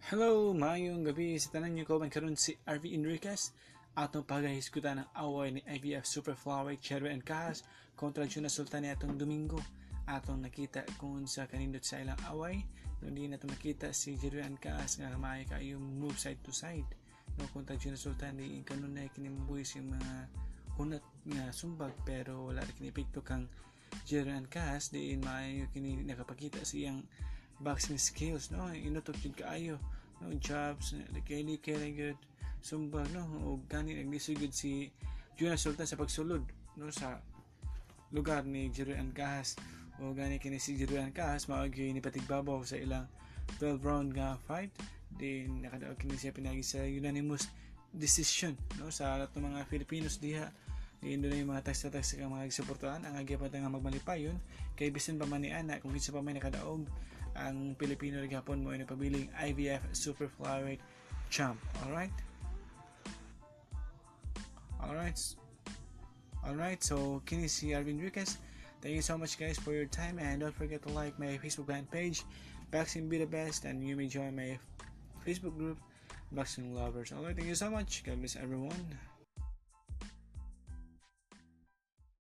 Hello, maayong gabi sa tanan niyo ko man karon si RV Enriquez atong pagahisgutan ng away ni IVF Super Flyweight Cherry and Cas kontra Juna Sultan atong Domingo. Atong nakita kung sa kanindot sa ilang away, hindi na nakita si Cherry and Cas nga maayo kayo move side to side. No kontra Juna Sultan di kanon na kinimbuhi yung mga hunat nga sumbag pero wala rin kinipikto kang Cherry and Cas di maayo kini nakapakita siyang boxing skills, no, inutok yun kaayo, no, jobs likay good sumbag, no, o gani naglisugod si Juna Sultan sa pagsulod, no, sa lugar ni Jeroen Kahas o gani kini si Jeroen Kahas maagi ni patigbabaw sa ilang 12 round nga fight din nakadaog kini siya pinagi sa unanimous decision, no, sa lahat ng mga Filipinos diha. Diin doon yung mga tax-tax ang mga suportahan ang agyapat nga magmalipayon kay bisan pa man ni ana kung kinsa pa may nakadaog ang Pilipino rin hapon mo ay napabiling IVF Super Flyweight Champ. Alright, so kini si Arvin Enriquez. Thank you so much guys for your time, and don't forget to like my Facebook fan page Boxing Be The Best, and you may join my Facebook group Boxing Lovers. Alright, thank you so much. God bless everyone.